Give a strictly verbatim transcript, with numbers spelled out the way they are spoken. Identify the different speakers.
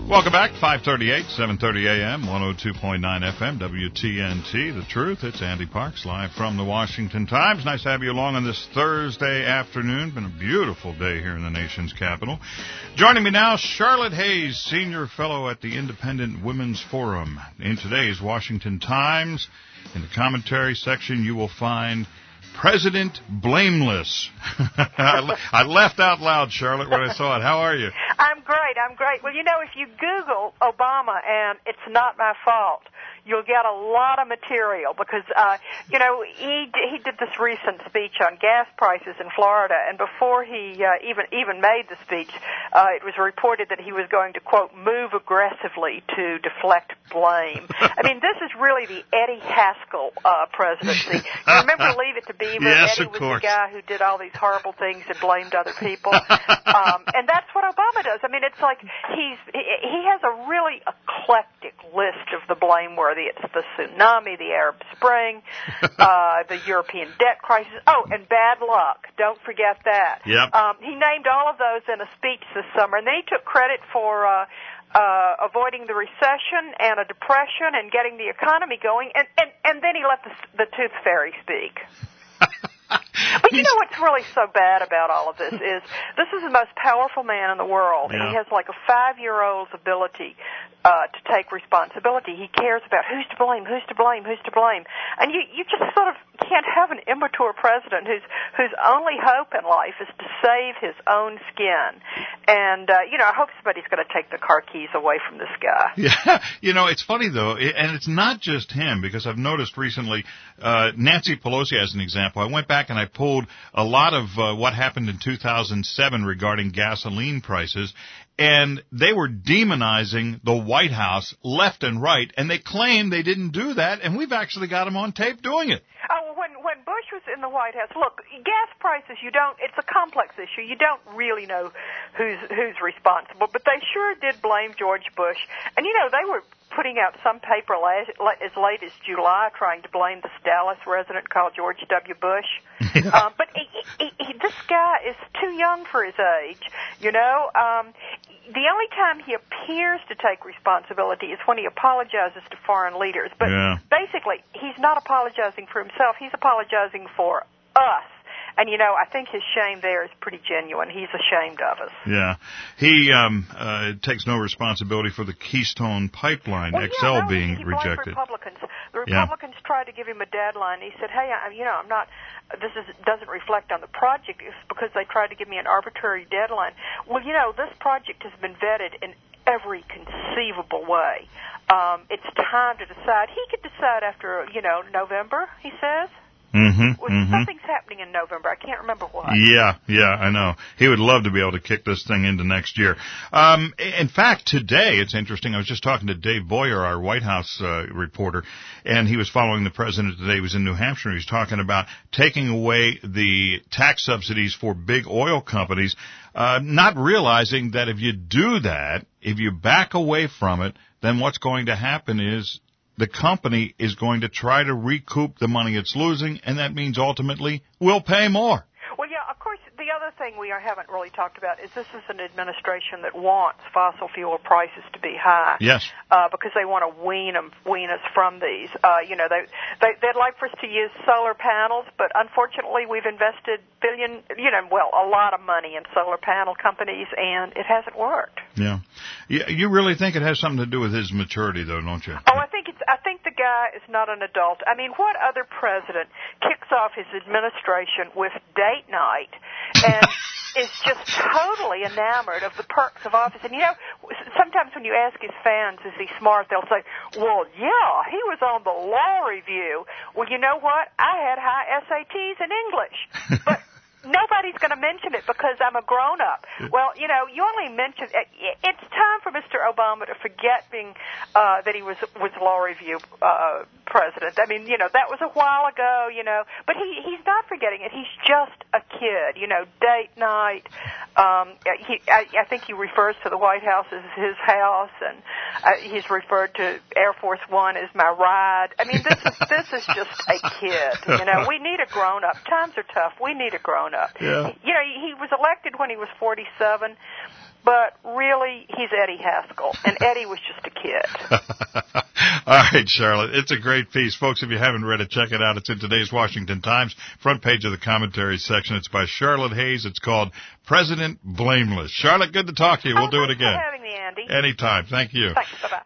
Speaker 1: Welcome back, five thirty-eight, seven thirty a m, one oh two point nine F M, W T N T, The Truth. It's Andy Parks, live from the Washington Times. Nice to have you along on this Thursday afternoon. Been a beautiful day here in the nation's capital. Joining me now, Charlotte Hayes, Senior Fellow at the Independent Women's Forum. In today's Washington Times, in the commentary section, you will find President Blameless. I laughed out loud, Charlotte, when I saw it. How are you?
Speaker 2: I'm great. I'm great. Well, you know, if you Google Obama and it's not my fault, you'll get a lot of material because, uh, you know, he he did this recent speech on gas prices in Florida, and before he uh, even even made the speech, uh, it was reported that he was going to, quote, move aggressively to deflect blame. I mean, this is really the Eddie Haskell uh, presidency. You remember Leave It to Beaver?
Speaker 1: Yes,
Speaker 2: Eddie
Speaker 1: of
Speaker 2: was
Speaker 1: course.
Speaker 2: the guy who did all these horrible things and blamed other people. um, and that's what Obama does. I mean, it's like he's he, he has a really eclectic list of the blameworthy. It's the tsunami, the Arab Spring, uh, the European debt crisis. Oh, and bad luck. Don't forget that.
Speaker 1: Yep.
Speaker 2: Um, he named all of those in a speech this summer, and then he took credit for uh, uh, avoiding the recession and a depression and getting the economy going, and, and, and then he let the, the tooth fairy speak. But you know what's really so bad about all of this is this is the most powerful man in the world,
Speaker 1: yeah.
Speaker 2: and he has like a five-year-old's ability uh, to take responsibility. He cares about who's to blame, who's to blame, who's to blame, and you you just sort of can't have an immature president whose whose only hope in life is to save his own skin. And uh, you know, I hope somebody's going to take the car keys away from this guy.
Speaker 1: Yeah, you know, it's funny though, and it's not just him because I've noticed recently, uh, Nancy Pelosi as an example. I went back and I pulled a lot of uh, what happened in two thousand seven regarding gasoline prices, and they were demonizing the White House left and right, and they claimed they didn't do that, and we've actually got them on tape doing it.
Speaker 2: Oh, when when Bush was in the White House, look, gas prices, you don't, it's a complex issue. You don't really know who's who's responsible, but they sure did blame George Bush. And, you know, they were putting out some paper last, as late as July trying to blame this Dallas resident called George W. Bush.
Speaker 1: Yeah.
Speaker 2: Um, but he, he, he, this guy is too young for his age, you know. Um, the only time he appears to take responsibility is when he apologizes to foreign leaders. But
Speaker 1: yeah.
Speaker 2: basically, he's not apologizing for himself. He's apologizing for us. And, you know, I think his shame there is pretty genuine. He's ashamed of us.
Speaker 1: Yeah. He um, uh, takes no responsibility for the Keystone Pipeline,
Speaker 2: well,
Speaker 1: X L
Speaker 2: yeah, no,
Speaker 1: being
Speaker 2: he
Speaker 1: rejected.
Speaker 2: Republicans. The Republicans
Speaker 1: yeah.
Speaker 2: tried to give him a deadline. He said, hey, I, you know, I'm not, this is, doesn't reflect on the project. It's because they tried to give me an arbitrary deadline. Well, you know, this project has been vetted in every conceivable way. Um, it's time to decide. He could decide after, you know, November, he says.
Speaker 1: Mm-hmm,
Speaker 2: well,
Speaker 1: mm-hmm.
Speaker 2: Something's happening in November. I can't remember what.
Speaker 1: Yeah, yeah, I know. He would love to be able to kick this thing into next year. Um, in fact, today, it's interesting, I was just talking to Dave Boyer, our White House uh, reporter, and he was following the president today. He was in New Hampshire, and he was talking about taking away the tax subsidies for big oil companies, uh, not realizing that if you do that, if you back away from it, then what's going to happen is the company is going to try to recoup the money it's losing, and that means ultimately we'll pay more.
Speaker 2: Well, yeah, of course, the other thing we haven't really talked about is this is an administration that wants fossil fuel prices to be high.
Speaker 1: Yes.
Speaker 2: Uh, because they want to wean them, wean us from these. Uh, you know, they, they, they'd like for us to use solar panels, but unfortunately we've invested billion, you know, well, a lot of money in solar panel companies, and it hasn't worked.
Speaker 1: Yeah. You really think it has something to do with his maturity, though, don't you?
Speaker 2: Oh, I think it's, I think the guy is not an adult. I mean, what other president kicks off his administration with date night and is just totally enamored of the perks of office? And, you know, sometimes when you ask his fans, is he smart, they'll say, well, yeah, he was on the law review. Well, you know what? I had high S A Ts in English. But nobody's going to mention it because I'm a grown-up. Well, you know, you only mention it. It's time for Mister Obama to forget being uh, that he was was law review uh, president. I mean, you know, that was a while ago, you know, but he he's not forgetting it. He's just a kid, you know, date night. Um, he, I, I think he refers to the White House as his house, and uh, he's referred to Air Force One as my ride. I mean, this is this is just a kid. You know, we need a grown-up. Times are tough. We need a grown-up.
Speaker 1: Yeah.
Speaker 2: You know, he was elected when he was forty-seven. but really, he's Eddie Haskell, and Eddie was just a kid.
Speaker 1: All right, Charlotte. It's a great piece. Folks, if you haven't read it, check it out. It's in today's Washington Times, front page of the commentary section. It's by Charlotte Hayes. It's called President Blameless. Charlotte, good to talk to you. We'll
Speaker 2: oh,
Speaker 1: do it again.
Speaker 2: Thanks for having me, Andy.
Speaker 1: Anytime. Thank you.
Speaker 2: Thanks. Bye-bye.